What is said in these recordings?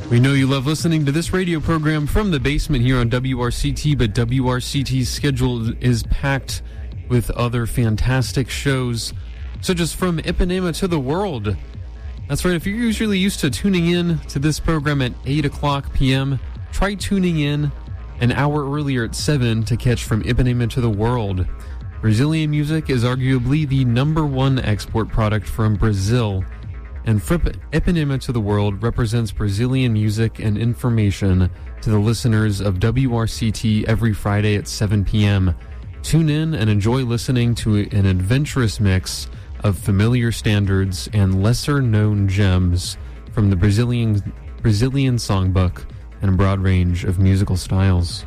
We know you love listening to this radio program from the basement here on WRCT, but WRCT's schedule is packed with other fantastic shows, such as From Ipanema to the World. That's right, if you're usually used to tuning in to this program at 8 o'clock p.m., try tuning in an hour earlier at 7 to catch From Ipanema to the World. Brazilian music is arguably the number one export product from Brazil, and From Ipanema to the World represents Brazilian music and information to the listeners of WRCT every Friday at 7 p.m. Tune in and enjoy listening to an adventurous mix of familiar standards and lesser-known gems from the Brazilian songbook and a broad range of musical styles.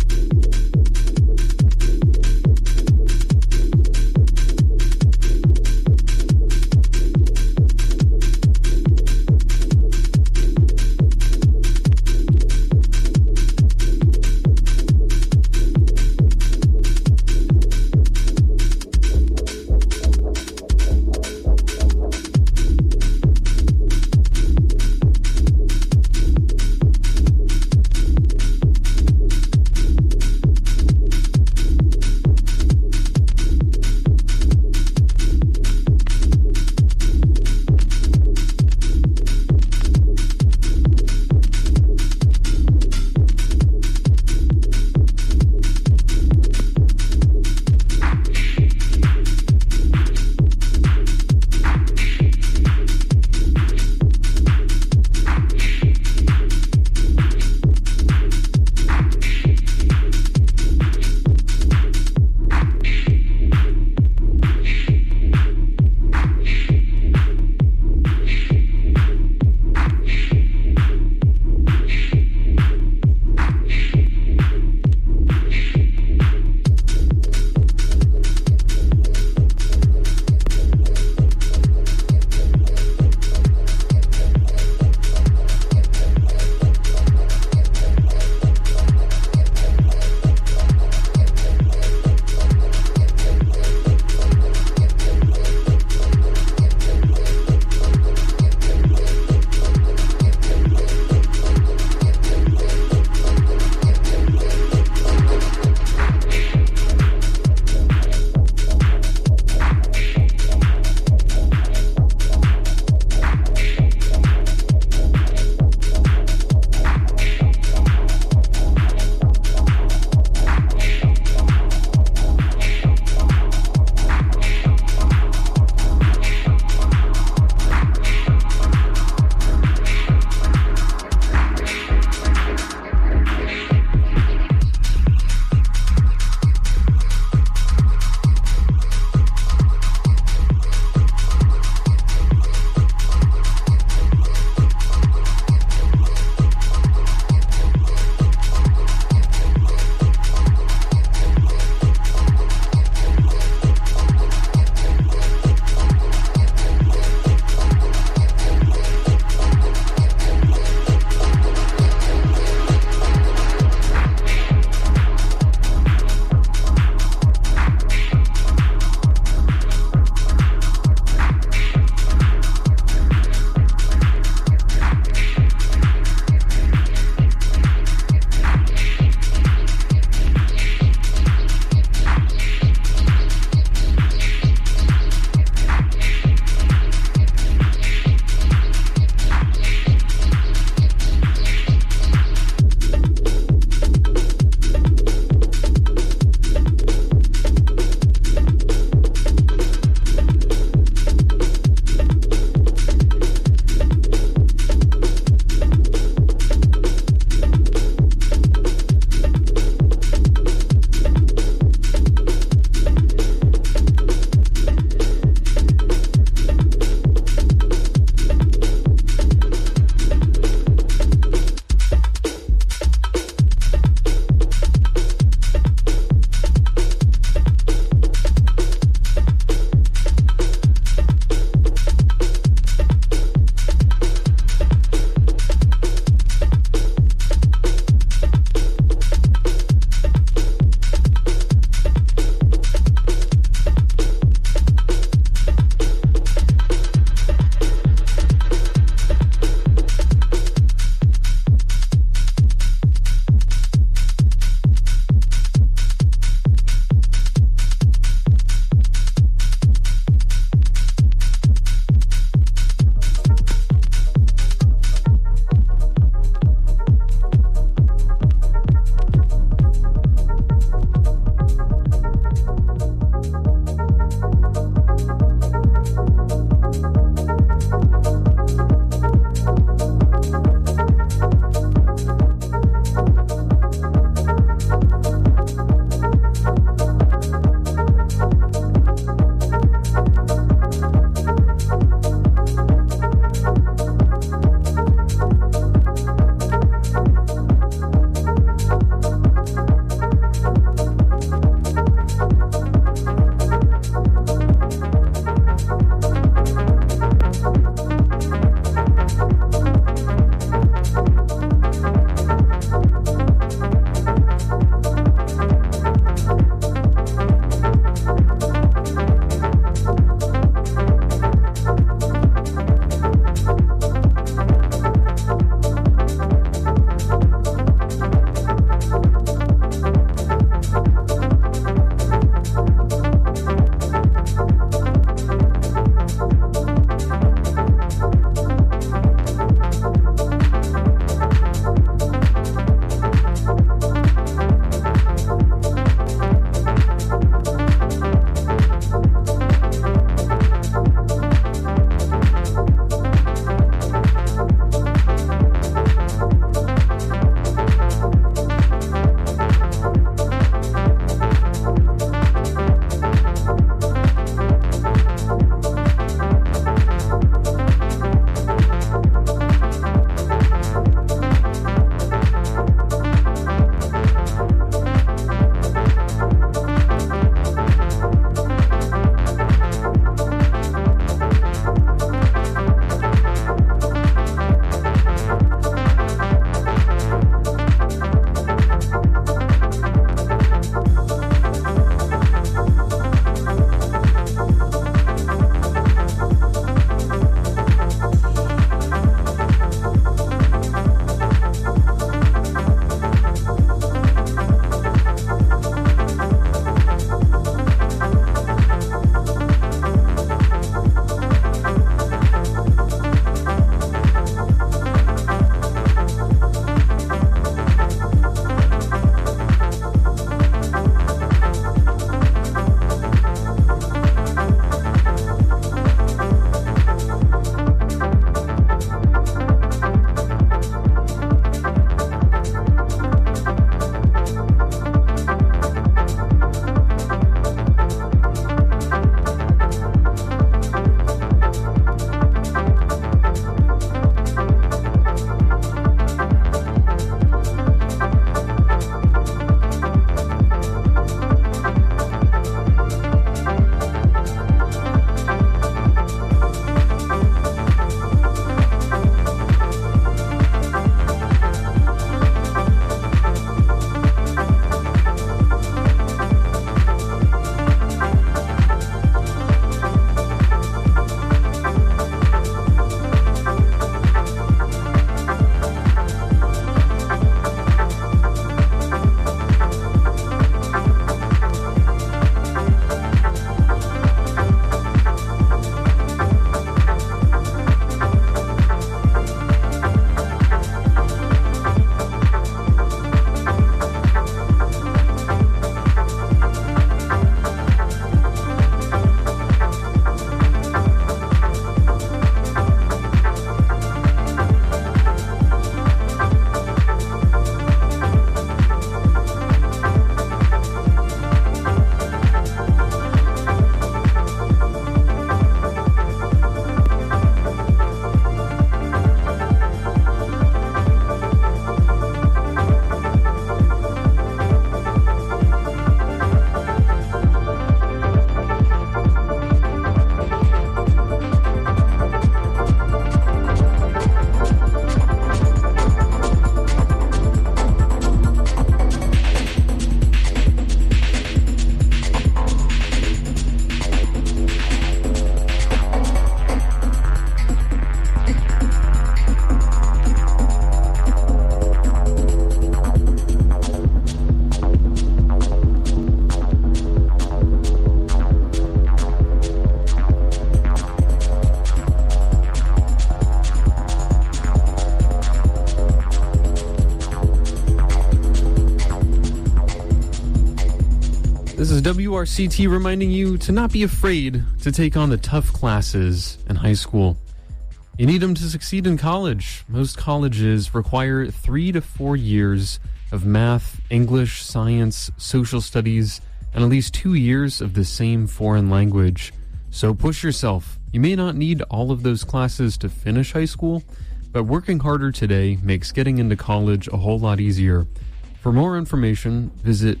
This is WRCT reminding you to not be afraid to take on the tough classes in high school. You need them to succeed in college. Most colleges require 3 to 4 years of math, English, science, social studies, and at least 2 years of the same foreign language. So push yourself. You may not need all of those classes to finish high school, but working harder today makes getting into college a whole lot easier. For more information, visit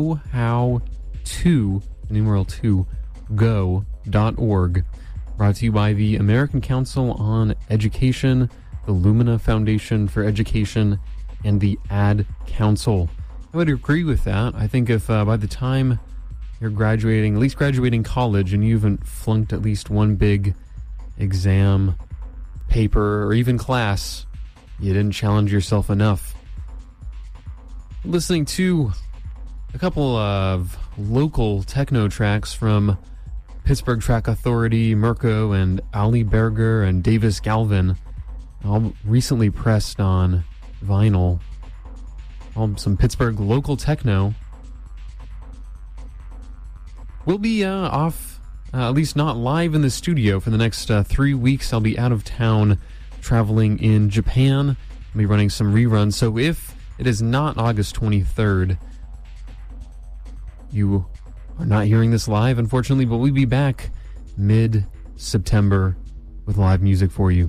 knowhow2go.org. Brought to you by the American Council on Education, the Lumina Foundation for Education, and the Ad Council. I would agree with that. I think if by the time you're graduating, at least graduating college, and you haven't flunked at least one big exam, paper, or even class, you didn't challenge yourself enough. Listening to a couple of local techno tracks from Pittsburgh Track Authority, Mirko and Ali Berger and Davis Galvin, all recently pressed on vinyl. Some Pittsburgh local techno. We'll be off, at least not live in the studio for the next 3 weeks. I'll be out of town traveling in Japan. I'll be running some reruns. So if it is not August 23rd, you are not hearing this live, unfortunately, but we'll be back mid-September with live music for you.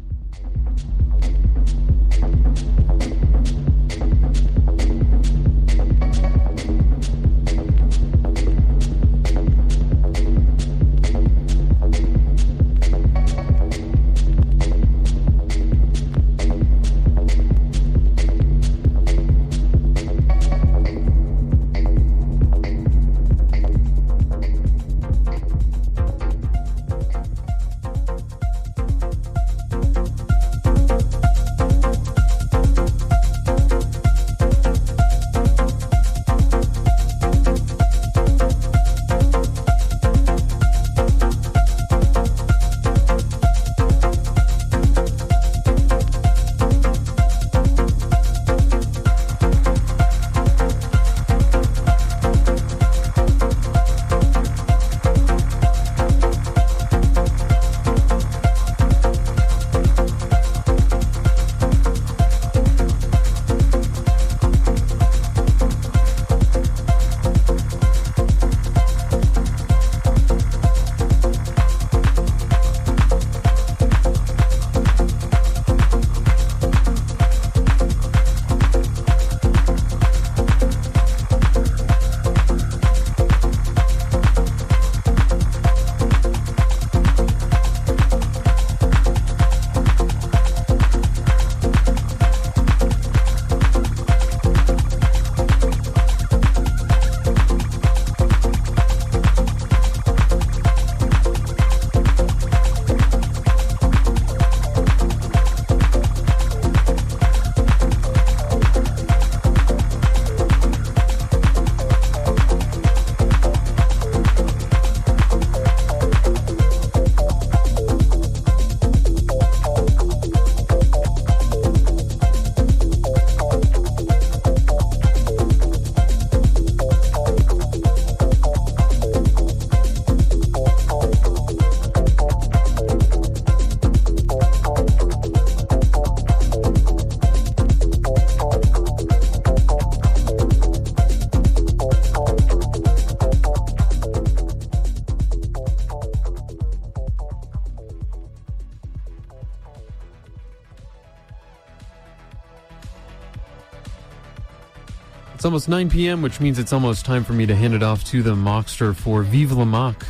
It's almost 9 p.m., which means it's almost time for me to hand it off to the Mockster for Vive la Mock.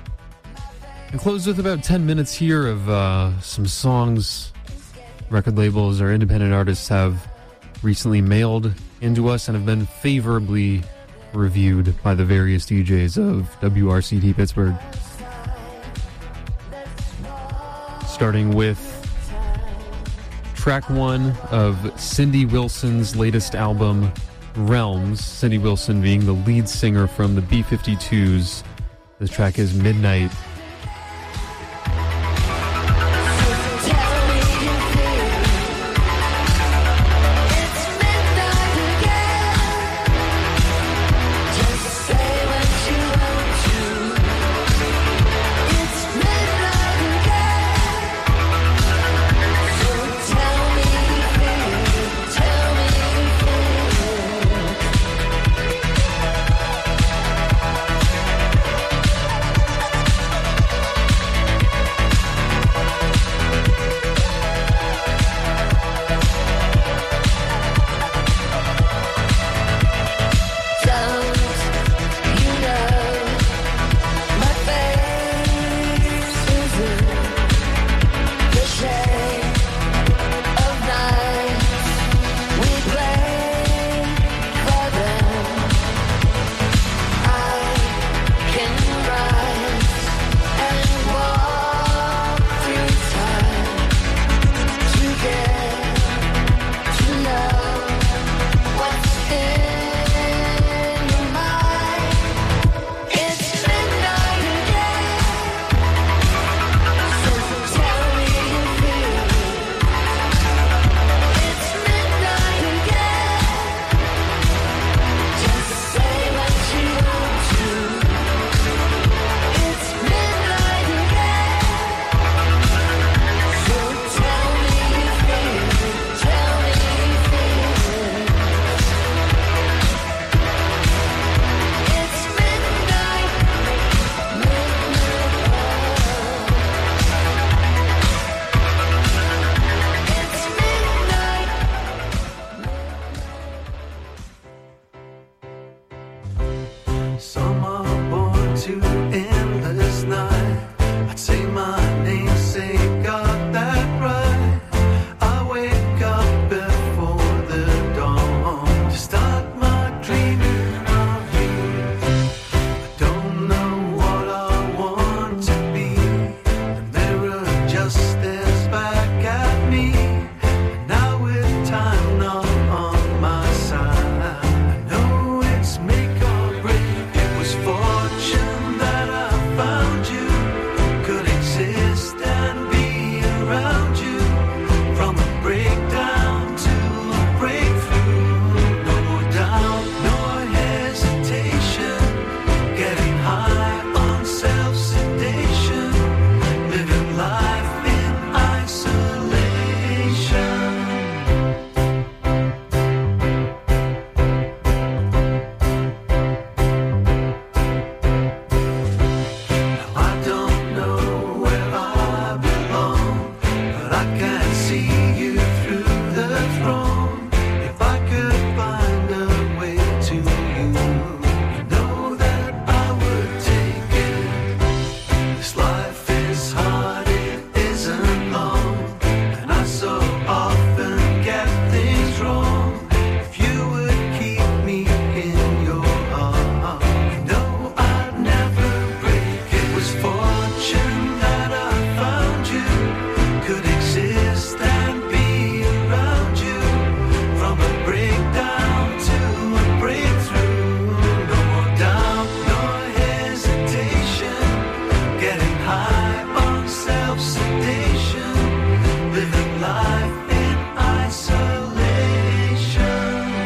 And close with about 10 minutes here of some songs record labels or independent artists have recently mailed into us and have been favorably reviewed by the various DJs of WRCT Pittsburgh. Starting with track 1 of Cindy Wilson's latest album, Realms. Cindy Wilson being the lead singer from the B-52s. This track is Midnight. Say when Some are born to endless night. I'd say my namesake got that right. I wake up before the dawn to start my dreaming of you. I don't know what I want to be. The mirror just stares back at me. And now with time not on my side, I know it's make or break. It was fortune that I found you. Could exist and be around you. From a breakdown to a breakthrough. No more doubt, nor hesitation. Getting high on self-sedation. Living life in isolation. Now I don't know where I belong, but I can see you through the throne. If I could find a way to you, you know that I would take it. This life is hard, it isn't long, and I so often get things wrong. If you would keep me in your heart, you know I'd never break. It was fortune that I found you. Could exist and be around you. From a breakdown to a breakthrough. No more doubt, nor hesitation. Getting high on self-sedation. Living life in isolation.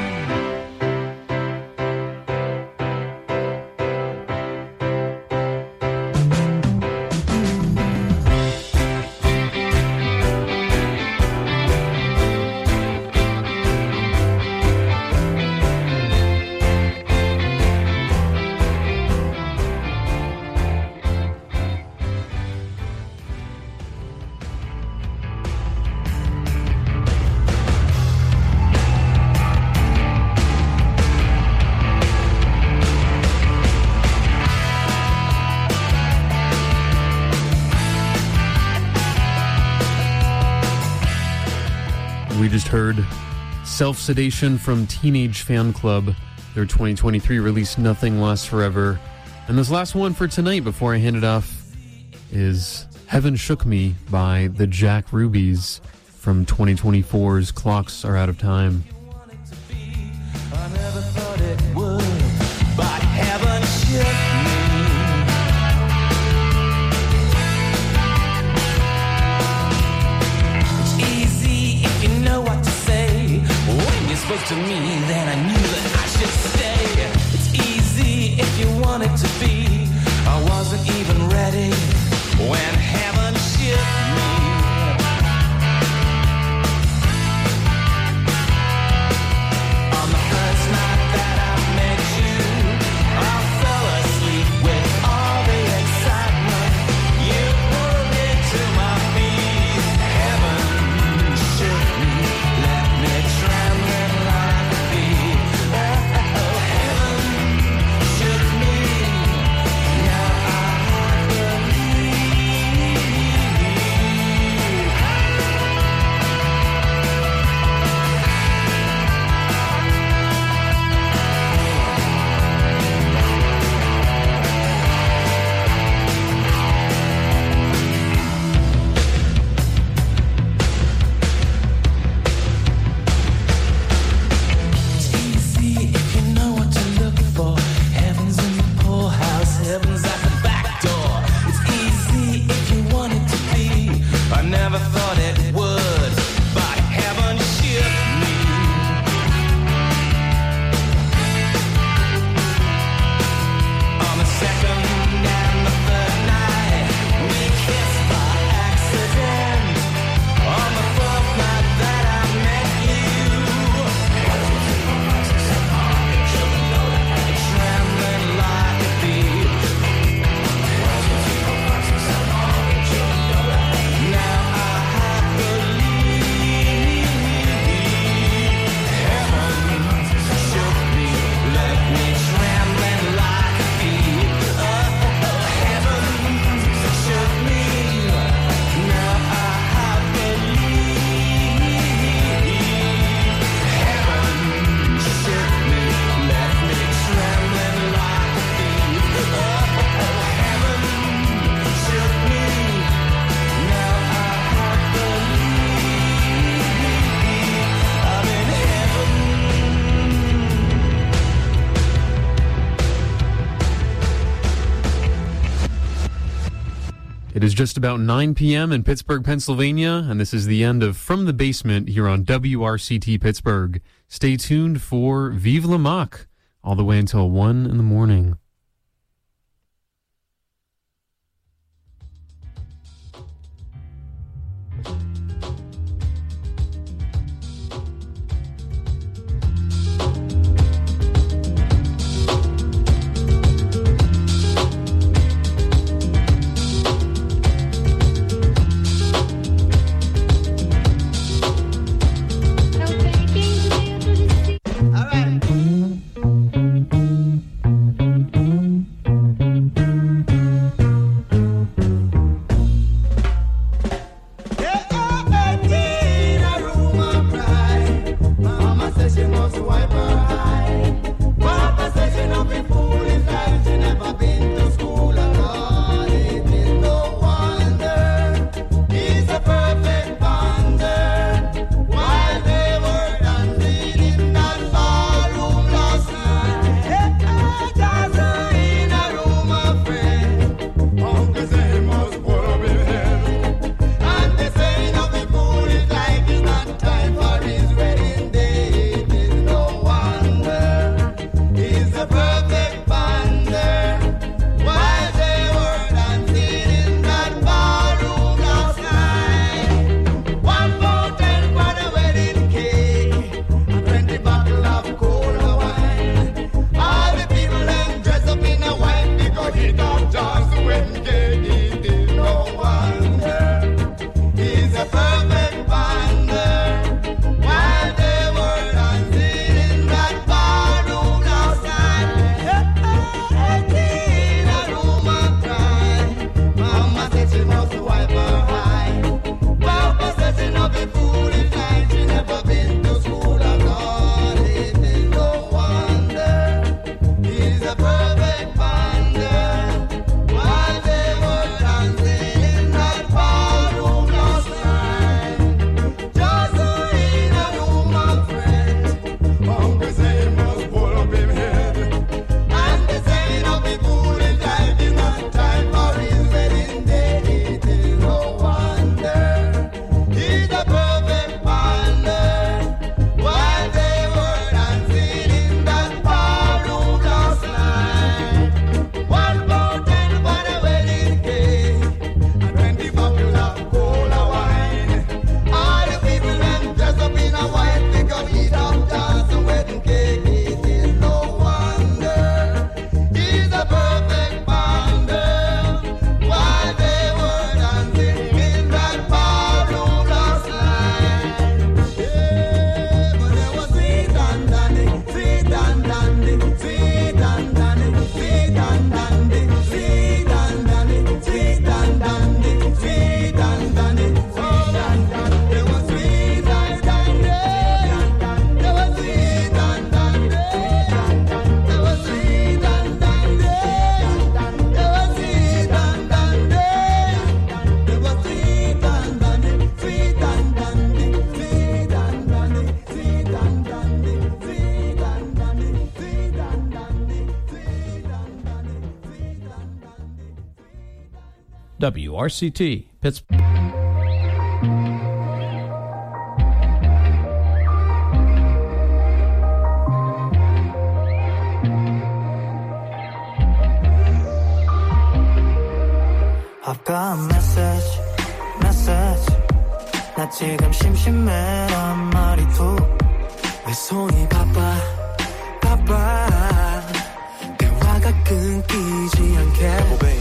We just heard Self-Sedation from Teenage Fan Club, their 2023 release Nothing Lasts Forever. And this last one for tonight before I hand it off is Heaven Shook Me by the Jack Rubies from 2024's Clocks Are Out of Time. I never thought it would, but heaven shook me. It's easy if you know what to say. When you spoke to me, then I knew that I should stay. It's easy if you want it to be. I wasn't even ready when heaven shook me. On the first night that I met you, I fell asleep with all the excitement. You pulled me to my feet. Heaven shook me, let me tremble like a bee. Oh, heaven shook me, It is just about 9 p.m. in Pittsburgh, Pennsylvania, and this is the end of From the Basement here on WRCT Pittsburgh. Stay tuned for Vive la Mock all the way until 1 in the morning. WRCT, Pittsburgh. I've got a message 나 지금 심심해란 말이도 왜 손이 바빠 대화가 끊기지 않게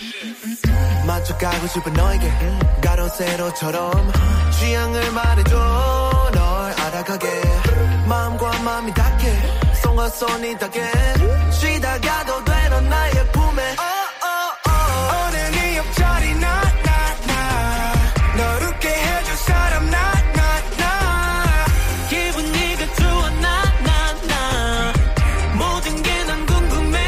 만족하고 싶은 너에게 가로세로처럼 취향을 말해줘 널 알아가게 마음과 마음이 닿게 손과 손이 닿게 쉬다가도 돼 넌 나의 품에 오늘 네 옆자리 나 널 웃게 해줄 사람 나 기분이가 좋아 나 모든 게 난 궁금해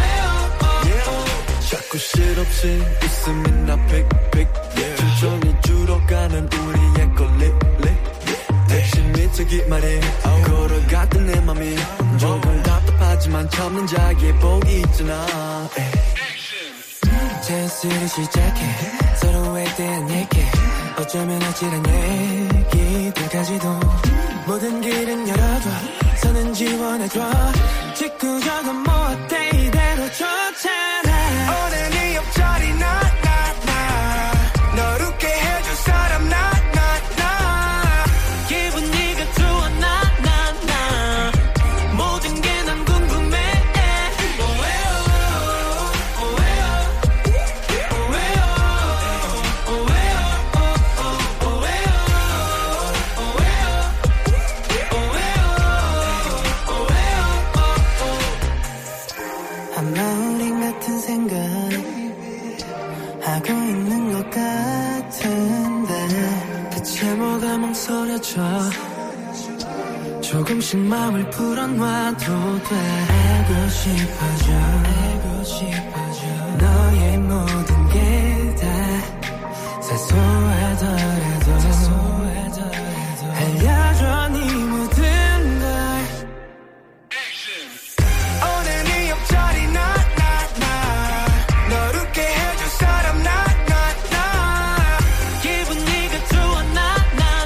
자꾸 실없이 웃음이 나 픽픽 천천히 쭉 주로 가는 우리의 콜립 택시 밑에 기말이 걸어갔던 내 맘이 조금 답답하지만 참는 자기의 복이 있잖아. 찬스를 시작해 서로에 대한 얘기 어쩌면 아찔한 얘기들까지도 모든 길은 열어둬 선은 지원해줘 직구적은 뭐 어때 이대로 좋잖아. 오늘 네 옆자리 나 널 웃게 해줄 사람 나 기분 네가 좋아 나 모든 게 난 궁금해. 한마음이 같은 생각 하고 있는 것 같은데 대체 뭐가 망설여져 조금씩 마음을 풀어놔도 돼. 알고 싶어져 너의 모든 게 다 사소하더라도 알려줘 네 모든 걸. 오늘 네 옆자리 나 널 웃게 해줄 사람 나 기분 네가 좋아 나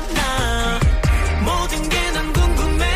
모든 게 난 궁금해.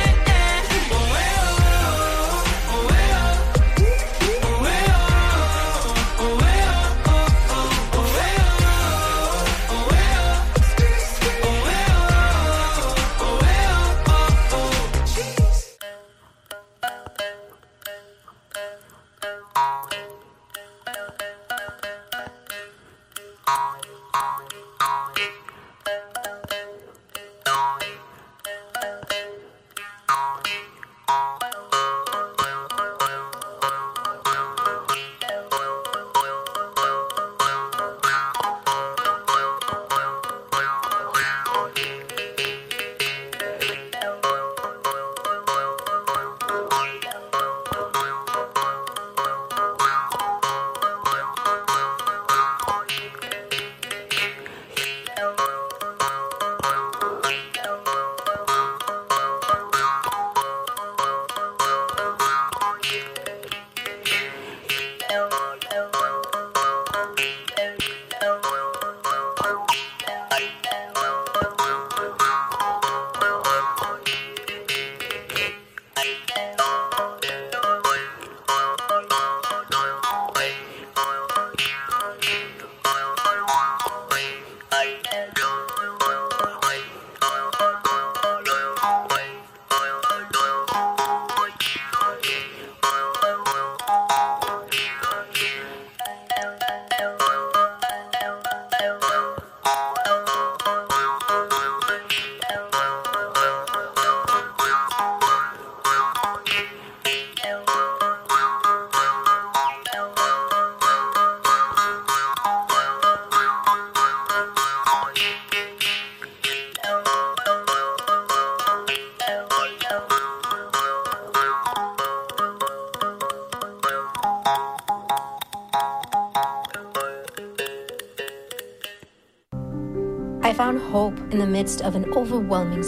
I found hope in the midst of an overwhelming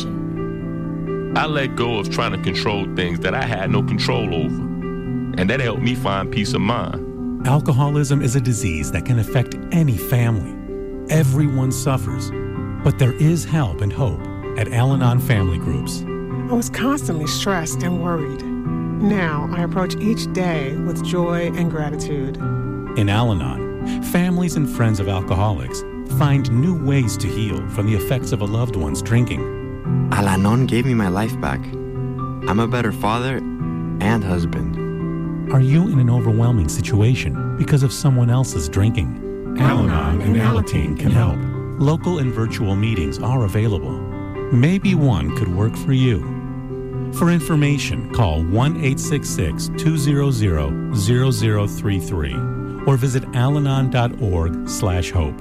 situation. I let go of trying to control things that I had no control over, and that helped me find peace of mind. Alcoholism is a disease that can affect any family. Everyone suffers, but there is help and hope at Al-Anon Family Groups. I was constantly stressed and worried. Now I approach each day with joy and gratitude. In Al-Anon, families and friends of alcoholics find new ways to heal from the effects of a loved one's drinking. Al-Anon gave me my life back. I'm a better father and husband. Are you in an overwhelming situation because of someone else's drinking? Al-Anon and Alateen can help. Local and virtual meetings are available. Maybe one could work for you. For information, call 1-866-200-0033 or visit alanon.org/hope.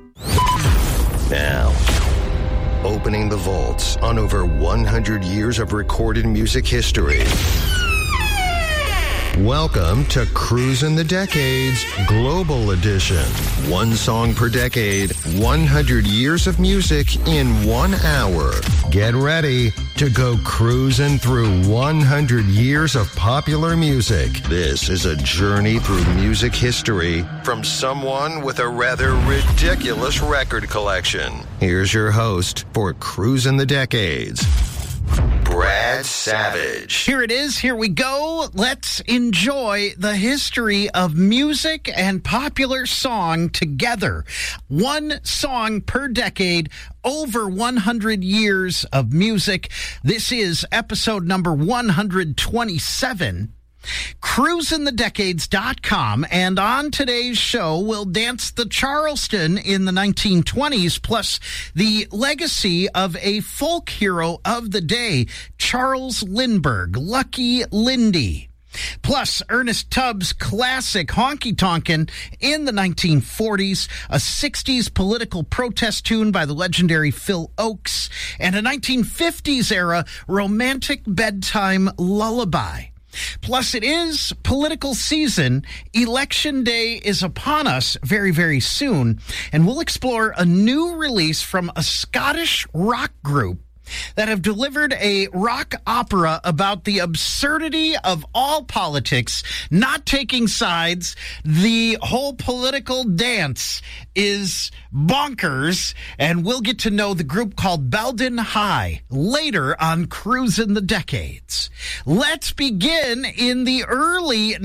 Now, opening the vaults on over 100 years of recorded music history. Welcome to Cruisin' the Decades Global Edition. One song per decade, 100 years of music in 1 hour. Get ready to go cruising through 100 years of popular music. This is a journey through music history from someone with a rather ridiculous record collection. Here's your host for Cruisin' the Decades, Brad Savage. Here it is. Here we go. Let's enjoy the history of music and popular song together. One song per decade, over 100 years of music. This is episode number 127. CruisinTheDecades.com, and on today's show, we'll dance the Charleston in the 1920s, plus the legacy of a folk hero of the day, Charles Lindbergh, Lucky Lindy. Plus, Ernest Tubb's classic Honky Tonkin' in the 1940s, a 60s political protest tune by the legendary Phil Ochs, and a 1950s era romantic bedtime lullaby. Plus, it is political season. Election day is upon us very, very soon, and we'll explore a new release from a Scottish rock group that have delivered a rock opera about the absurdity of all politics, not taking sides. The whole political dance is bonkers, and we'll get to know the group called Belden High later on Cruisin' the Decades. Let's begin in the early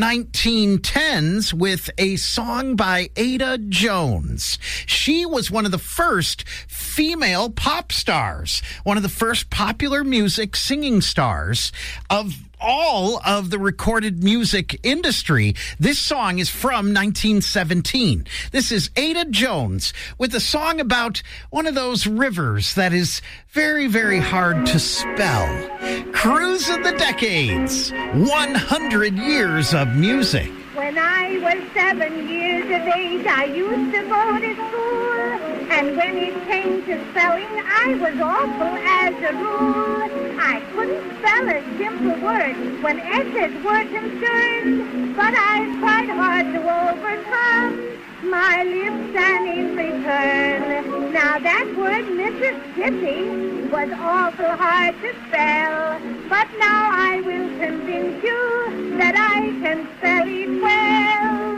1910s with a song by Ada Jones. She was one of the first female pop stars, one of the first popular music singing stars of all of the recorded music industry. This song is from 1917. This is Ada Jones with a song about one of those rivers that is very, very hard to spell. Cruisin' the Decades, 100 years of music. When I was 7 years of age, I used to go to school. And when it came to spelling, I was awful as a rule. I couldn't spell a simple word when S's were concerned. But I tried hard to overcome my lips and in return. Now that word Mississippi was awful hard to spell. But now I will convince you that I can spell it well.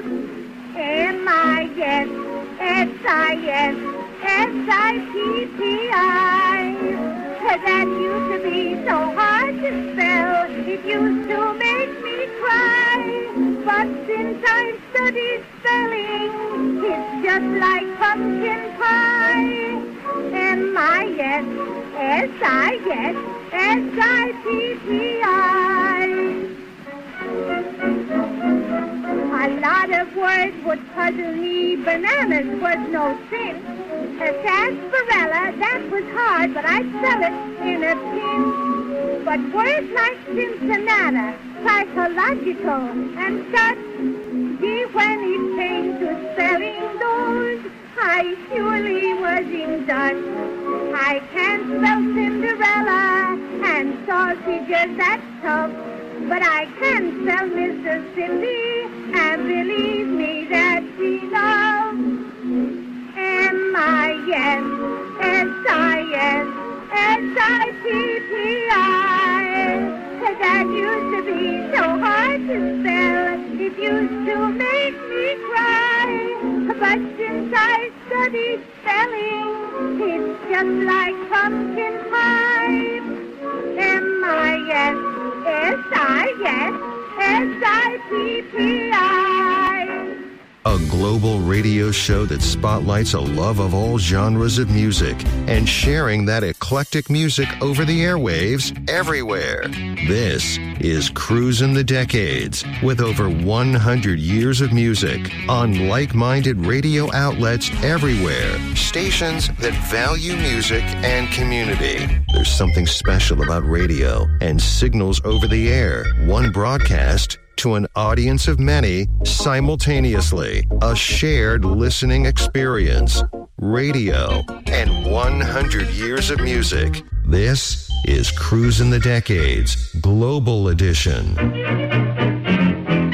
M-I-S-S-I-S S-I-P-P-I. That used to be so hard to spell. It used to make me cry. But since I've studied spelling, it's just like pumpkin pie. M-I-S-S-I-S S-I-P-P-I. A lot of words would puzzle me. Bananas was no sin. Sarsaparilla, that was hard, but I spell it in a pinch. But words like Cincinnati, psychological, and such, gee, when it came to spelling those, I surely was in Dutch. I can't spell Cinderella, and sausages, that's tough. But I can spell Mississippi, and believe me, that's enough. M-I-S-S-I-S S-I-P-P-I. That used to be so hard to spell. It used to make me cry. But since I studied spelling, it's just like pumpkin pie. M-I-S-S-I-S S-I-P-P-I. A global radio show that spotlights a love of all genres of music and sharing that eclectic music over the airwaves everywhere. This is Cruisin' the Decades, with over 100 years of music on like-minded radio outlets everywhere. Stations that value music and community. There's something special about radio and signals over the air. One broadcast to an audience of many simultaneously. A shared listening experience. Radio and 100 years of music. This is Cruisin' the Decades Global Edition.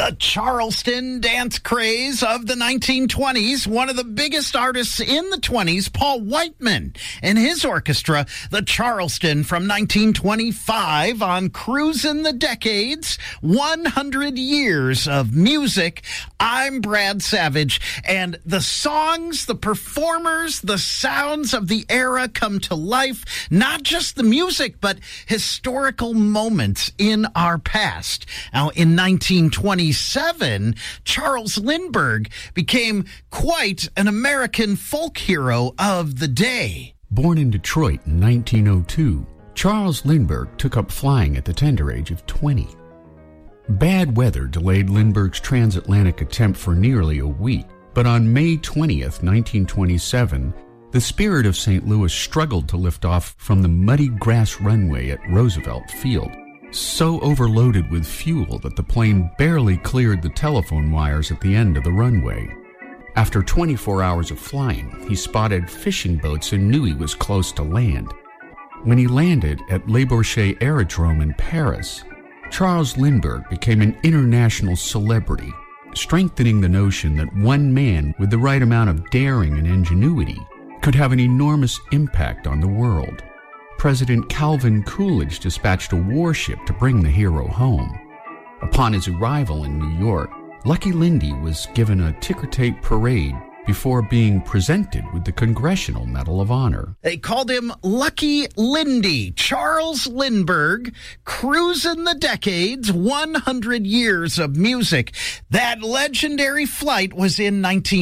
The Charleston dance craze of the 1920s. One of the biggest artists in the 20s, Paul Whiteman, and his orchestra, the Charleston, from 1925 on Cruisin' the Decades, 100 years of music. I'm Brad Savage, and the songs, the performers, the sounds of the era come to life, not just the music, but historical moments in our past. Now, in 1927, Charles Lindbergh became quite an American folk hero of the day. Born in Detroit in 1902, Charles Lindbergh took up flying at the tender age of 20. Bad weather delayed Lindbergh's transatlantic attempt for nearly a week, but on May 20th, 1927, the Spirit of St. Louis struggled to lift off from the muddy grass runway at Roosevelt Field, so overloaded with fuel that the plane barely cleared the telephone wires at the end of the runway. After 24 hours of flying, he spotted fishing boats and knew he was close to land. When he landed at Le Bourget Aerodrome in Paris, Charles Lindbergh became an international celebrity, strengthening the notion that one man with the right amount of daring and ingenuity could have an enormous impact on the world. President Calvin Coolidge dispatched a warship to bring the hero home. Upon his arrival in New York, Lucky Lindy was given a ticker-tape parade before being presented with the Congressional Medal of Honor. They called him Lucky Lindy. Charles Lindbergh, Cruisin' the Decades, 100 years of music. That legendary flight was in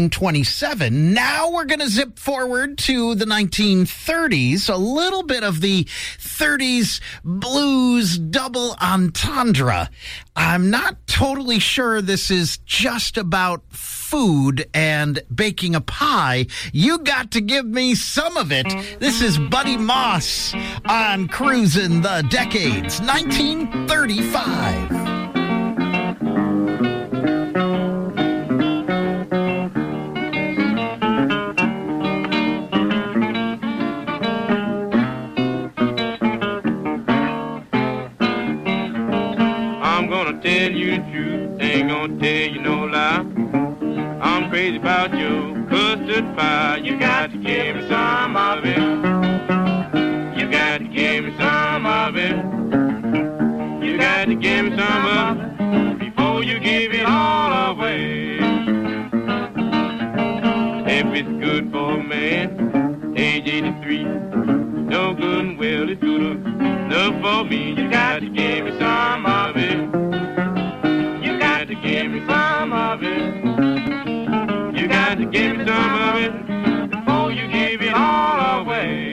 1927. Now we're going to zip forward to the 1930s, a little bit of the 30s blues double entendre. I'm not totally sure this is just about food and baking a pie. You got to give me some of it. This is Buddy Moss on Cruisin' the Decades, 1935. Tell you the truth, ain't gonna tell you no lie. I'm crazy about your custard pie. You got to give me some of it. You got to give me some of it. You got to give me some of it before you give it all away. If it's good for a man, age 83, no good and well, it's good enough for me. You got to give me some of it. Give me some of it. You got to give me some of it before you give it all away.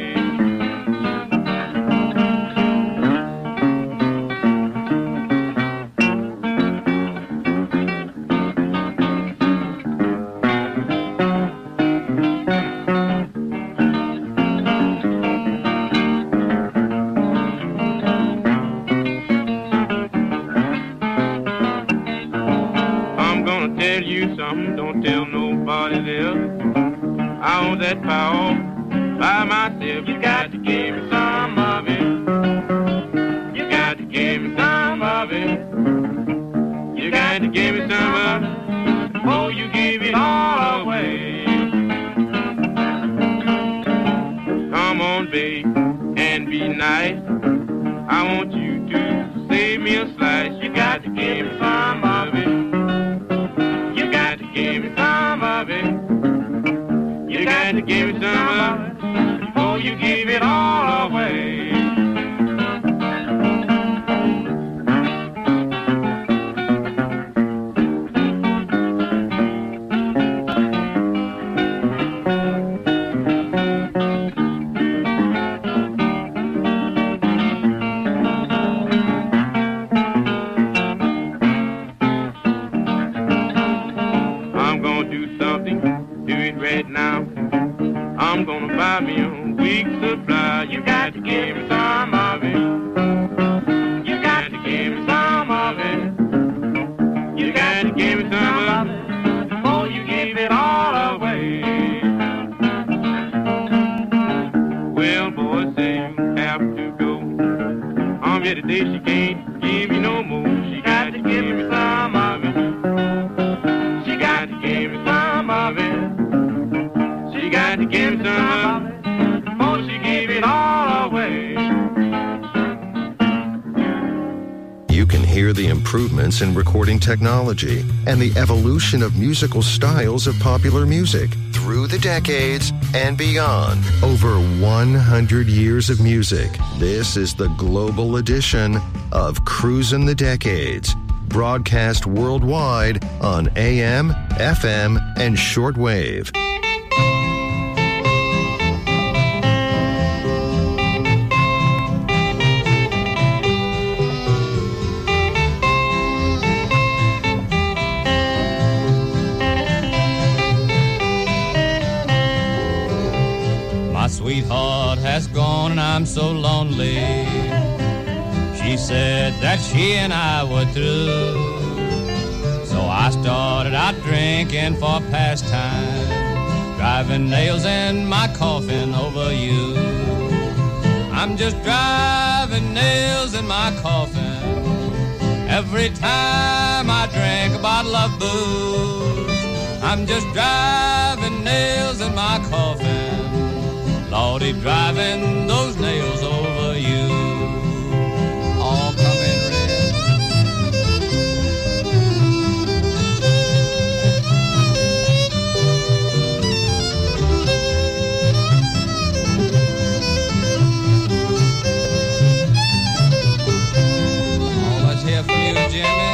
Don't tell nobody else. I own that power by myself. You got to give me some of it. You got to give me some of it. You got to give me some of it before you give it all away. Come on, babe, and be nice. I want you to save me a slice. You got to give me some of it. Give me some of it. You got to give me some of it before you give it all away. I'm gonna buy me a week's supply. You got to give me some of it. You got to give me some of it. You got to give me some of it before you give it all away. Well, boy, say you have to go. On here today, she can't give me no more. She got to give me some of it. hear the improvements in recording technology and the evolution of musical styles of popular music through the decades and beyond. Over 100 years of music. This is the global edition of Cruisin' the Decades, broadcast worldwide on AM, FM, and shortwave. My sweetheart has gone and I'm so lonely. She said that she and I were through. So I started out drinking for pastime, driving nails in my coffin over you. I'm just driving nails in my coffin every time I drink a bottle of booze. I'm just driving nails in my coffin, Lordy, driving those nails over you. All coming red. Oh, let's hear from you, Jimmy.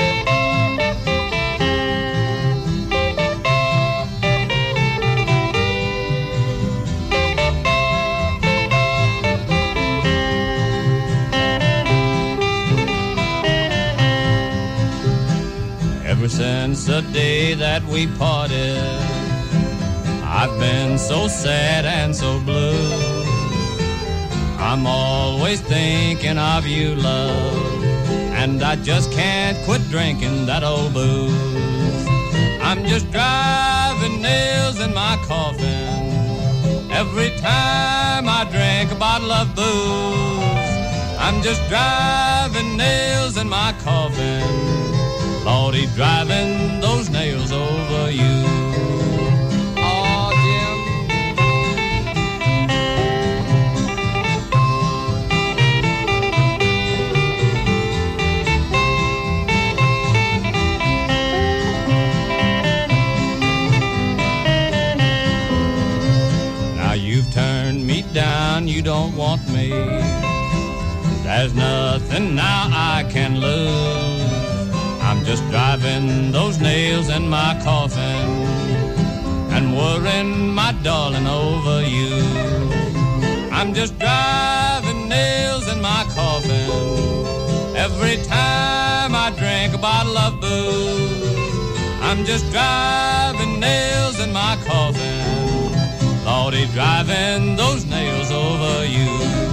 Ever since the day that we parted, I've been so sad and so blue. I'm always thinking of you, love, and I just can't quit drinking that old booze. I'm just driving nails in my coffin every time I drink a bottle of booze. I'm just driving nails in my coffin, Lordy, driving those nails over you. Oh, Jim. Now you've turned me down, you don't want me. There's nothing now I can lose. I'm just driving those nails in my coffin and worrying my darling over you. I'm just driving nails in my coffin every time I drink a bottle of booze. I'm just driving nails in my coffin, Lordy, driving those nails over you.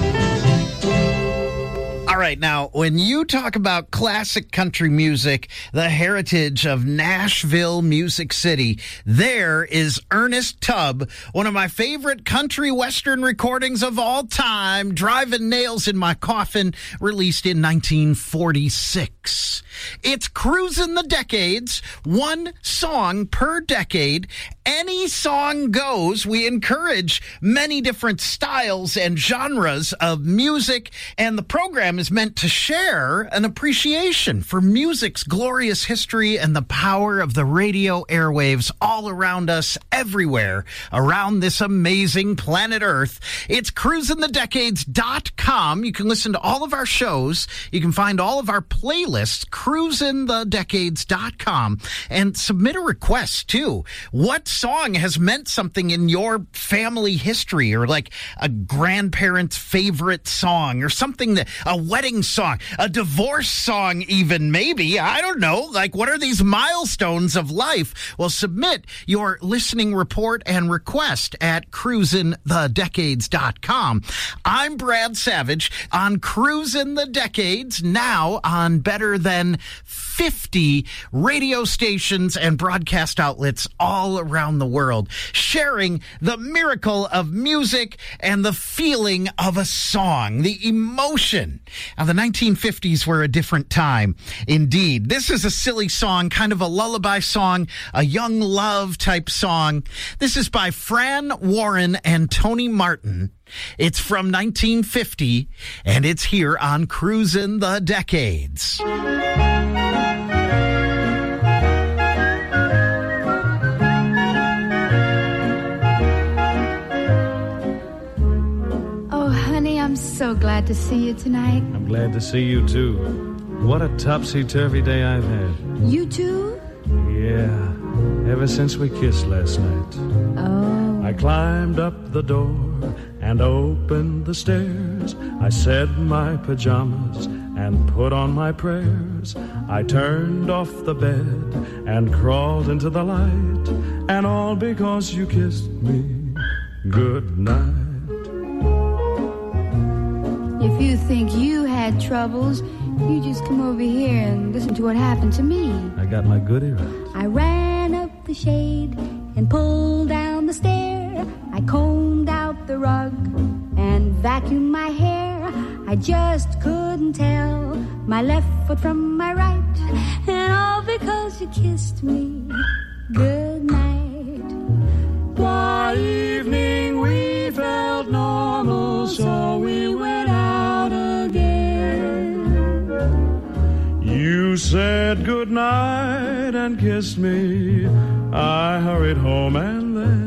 All right, now, when you talk about classic country music, the heritage of Nashville, Music City, there is Ernest Tubb, one of my favorite country western recordings of all time, Driving Nails in My Coffin, released in 1946. It's Cruisin' the Decades, one song per decade. Any song goes. We encourage many different styles and genres of music, and the program is meant to share an appreciation for music's glorious history and the power of the radio airwaves all around us, everywhere around this amazing planet Earth. It's cruisinthedecades.com. You can listen to all of our shows. You can find all of our playlists, cruisinthedecades.com, and submit a request too. What song has meant something in your family history, or like a grandparent's favorite song, or something that a wedding song, a divorce song even, maybe, I don't know, like what are these milestones of life? Well, submit your listening report and request at cruisinthedecades.com. I'm Brad Savage on Cruisin' the Decades, now on better than 50 radio stations and broadcast outlets all around the world, sharing the miracle of music and the feeling of a song, the emotion. Now, the 1950s were a different time, indeed. This is a silly song, kind of a lullaby song, a young love type song. This is by Fran Warren and Tony Martin. It's from 1950, and it's here on Cruisin' the Decades. Oh, honey, I'm so glad to see you tonight. I'm glad to see you, too. What a topsy-turvy day I've had. You too? Yeah, ever since we kissed last night. Oh. I climbed up the door and opened the stairs. I said my pajamas and put on my prayers. I turned off the bed and crawled into the light. And all because you kissed me good night. If you think you had troubles, you just come over here and listen to what happened to me. I got my goodie right. I ran up the shade and pulled down the stair. I combed out the rug and vacuumed my hair. I just couldn't tell my left foot from my right. And all because you kissed me good night. By evening we felt normal, so we went out again. You said good night and kissed me. I hurried home and then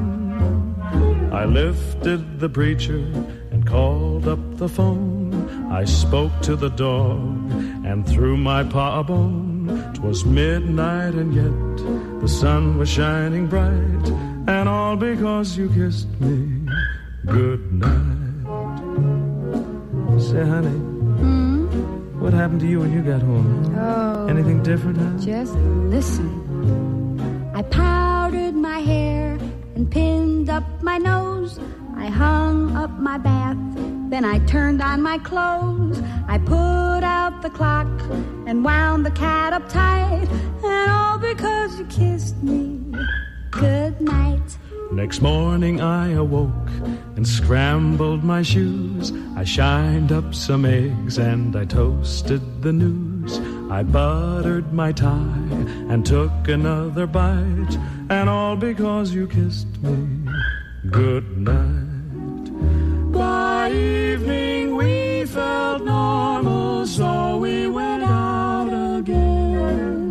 I lifted the preacher and called up the phone. I spoke to the dog and threw my paw a bone. 'Twas midnight and yet the sun was shining bright. And all because you kissed me good night. Say, honey, what happened to you when you got home? Oh. Anything different, huh? Just listen. I powdered my hair and pinned up my nose. I hung up my bath, then I turned on my clothes. I put out the clock and wound the cat up tight. And all because you kissed me good night. Next morning I awoke and scrambled my shoes. I shined up some eggs and I toasted the news. I buttered my tie and took another bite. And all because you kissed me good night. By evening we felt normal, so we went out again.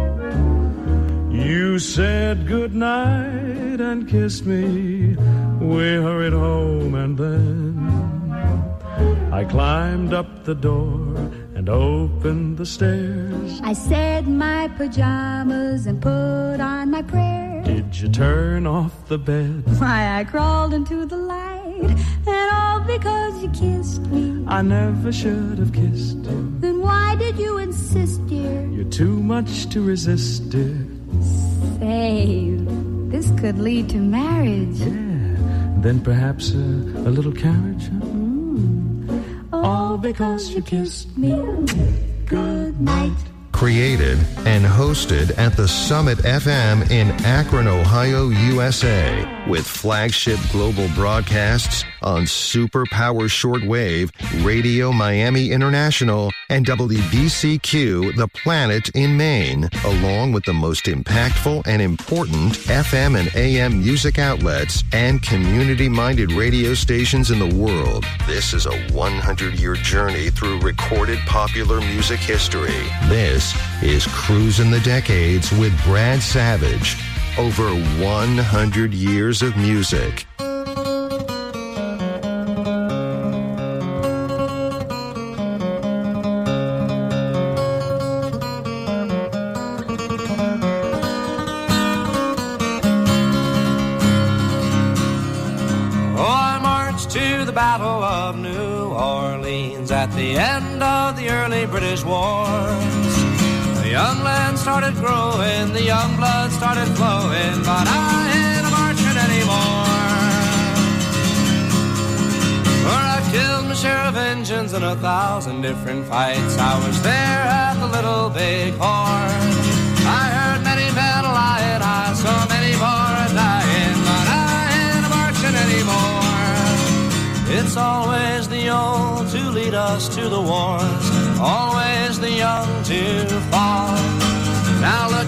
You said good night and kissed me. We hurried home and then I climbed up the door and opened the stairs. I said my pajamas and put on my prayers. Did you turn off the bed? Why, I crawled into the light. And all because you kissed me. I never should have kissed you. Then why did you insist, dear? You're too much to resist, dear. Say, this could lead to marriage. Yeah, then perhaps a little carriage, huh? All because you kissed me good night. Created and hosted at the Summit FM in Akron, Ohio, USA, with flagship global broadcasts on Superpower Shortwave, Radio Miami International, and WBCQ The Planet in Maine, along with the most impactful and important FM and AM music outlets and community-minded radio stations in the world. This is a 100-year journey through recorded popular music history. This is Cruisin' the Decades with Brad Savage. Over 100 years of music. Battle of New Orleans at the end of the early British wars. The young land started growing, the young blood started flowing, but I ain't marching anymore. For I killed my share of Injuns in 1,000 different fights. I was there at the Little Big Horn. I heard many men lying, I saw many more dying, but I ain't marching anymore. It's always the old to lead us to the wars, always the young to fall. Now look